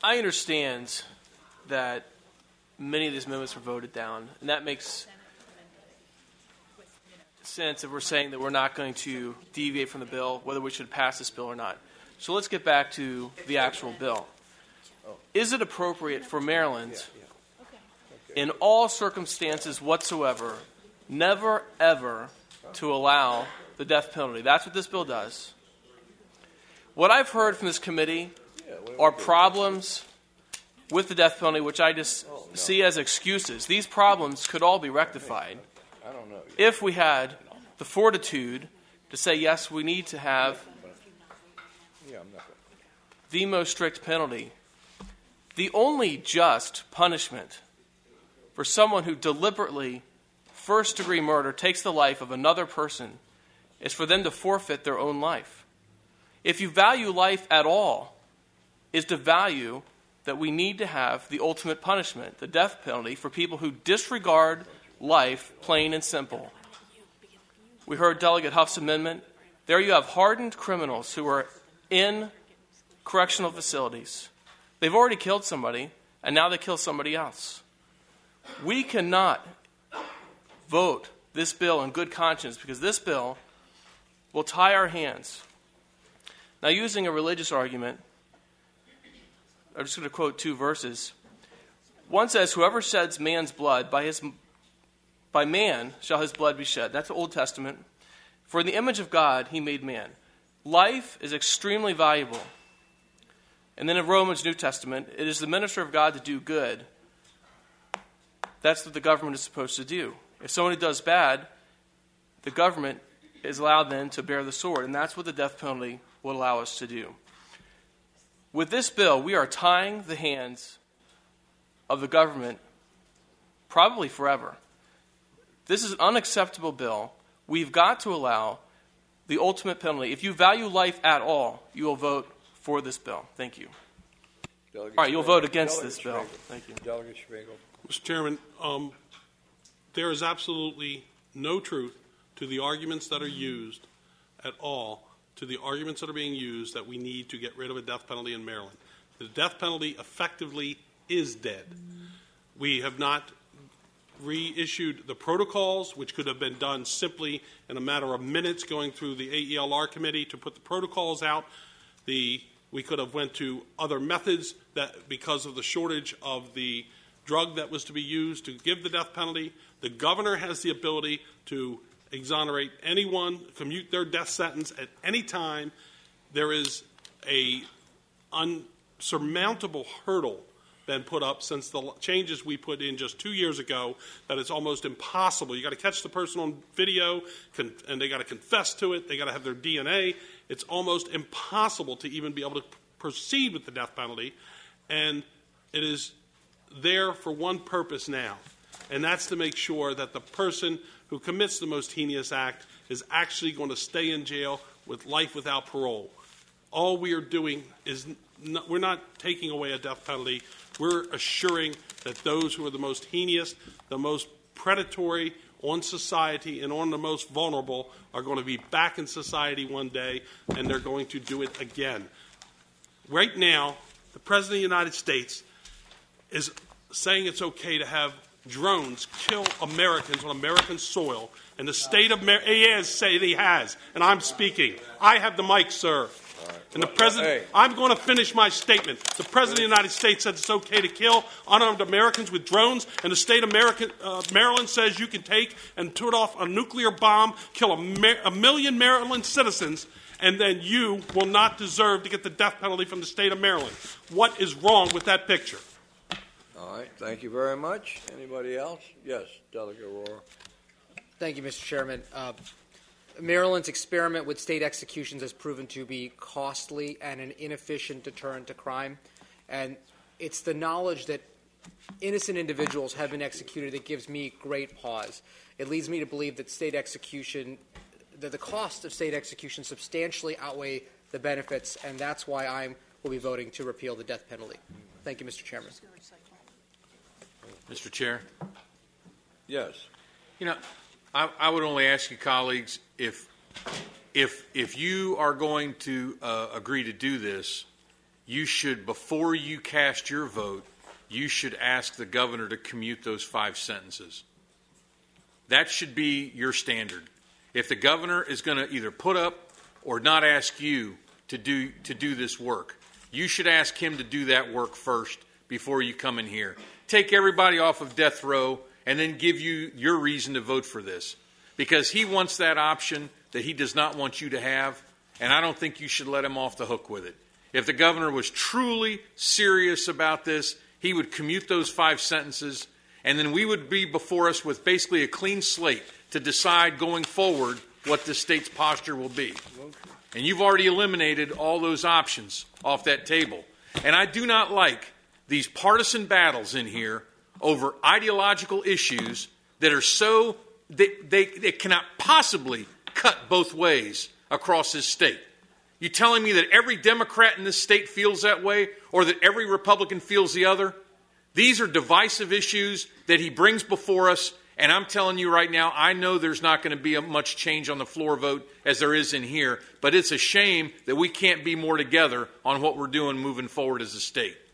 I understand that many of these amendments were voted down, and that makes sense if we're saying that we're not going to deviate from the bill, whether we should pass this bill or not. So let's get back to the actual bill. Is it appropriate for Maryland, in all circumstances whatsoever, never, ever to allow the death penalty? That's what this bill does. What I've heard from this committee are problems with the death penalty, which I just see as excuses. These problems could all be rectified if we had the fortitude to say, yes, we need to have the most strict penalty. The only just punishment for someone who deliberately, first-degree murder, takes the life of another person is for them to forfeit their own life. If you value life at all, is to value that we need to have the ultimate punishment, the death penalty, for people who disregard life, plain and simple. We heard Delegate Huff's amendment. There you have hardened criminals who are in correctional facilities. They've already killed somebody, and now they kill somebody else. We cannot vote this bill in good conscience because this bill will tie our hands. Now, using a religious argument, I'm just going to quote two verses. One says, whoever sheds man's blood, by man shall his blood be shed. That's the Old Testament. For in the image of God he made man. Life is extremely valuable. And then in Romans, New Testament, it is the minister of God to do good. That's what the government is supposed to do. If somebody does bad, the government is allowed then to bear the sword. And that's what the death penalty will allow us to do. With this bill, we are tying the hands of the government probably forever. This is an unacceptable bill. We've got to allow the ultimate penalty. If you value life at all, you will vote for this bill. Thank you. Delegate All right, you'll vote against Delegate this bill. Schwegel. Thank you. Delegate Schwegel. Mr. Chairman, there is absolutely no truth to the arguments that are used at all, to the arguments that are being used that we need to get rid of a death penalty in Maryland. The death penalty effectively is dead. We have not reissued the protocols, which could have been done simply in a matter of minutes going through the AELR committee to put the protocols out. We could have went to other methods that because of the shortage of the drug that was to be used to give the death penalty. The governor has the ability to exonerate anyone, commute their death sentence at any time. There is a unsurmountable hurdle been put up since the changes we put in just 2 years ago that it's almost impossible. You got to catch the person on video, and they got to confess to it. They got to have their DNA. It's almost impossible to even be able to proceed with the death penalty, and it is there for one purpose now, and that's to make sure that the person who commits the most heinous act is actually going to stay in jail with life without parole. All we are doing is we're not taking away a death penalty. We're assuring that those who are the most heinous, the most predatory on society and on the most vulnerable are going to be back in society one day, and they're going to do it again. Right now, the President of the United States is saying it's okay to have drones kill Americans on American soil, and the state of he has, and I'm speaking. I have the mic, sir. And the President, I'm going to finish my statement. The President of the United States said it's okay to kill unarmed Americans with drones, and the state of Maryland says you can take and put off a nuclear bomb, kill a million Maryland citizens, and then you will not deserve to get the death penalty from the state of Maryland. What is wrong with that picture? All right, thank you very much. Anybody else? Yes, Delegate Rohrer. Thank you, Mr. Chairman. Maryland's experiment with state executions has proven to be costly and an inefficient deterrent to crime. And it's the knowledge that innocent individuals have been executed that gives me great pause. It leads me to believe that the cost of state execution substantially outweigh the benefits, and that's why I will be voting to repeal the death penalty. Thank you, Mr. Chairman. Mr. Chair? Yes. I would only ask you, colleagues, if you are going to agree to do this, you should, before you cast your vote, you should ask the governor to commute those 5 sentences. That should be your standard. If the governor is going to either put up or not ask you to do this work, you should ask him to do that work first before you come in here. Take everybody off of death row and then give you your reason to vote for this. Because he wants that option that he does not want you to have, and I don't think you should let him off the hook with it. If the governor was truly serious about this, he would commute those 5 sentences, and then we would be before us with basically a clean slate to decide going forward what the state's posture will be. And you've already eliminated all those options off that table. And I do not like these partisan battles in here over ideological issues that are so, they cannot possibly cut both ways across this state. You telling me that every Democrat in this state feels that way, or that every Republican feels the other? These are divisive issues that he brings before us, and I'm telling you right now, I know there's not going to be much change on the floor vote as there is in here, but it's a shame that we can't be more together on what we're doing moving forward as a state.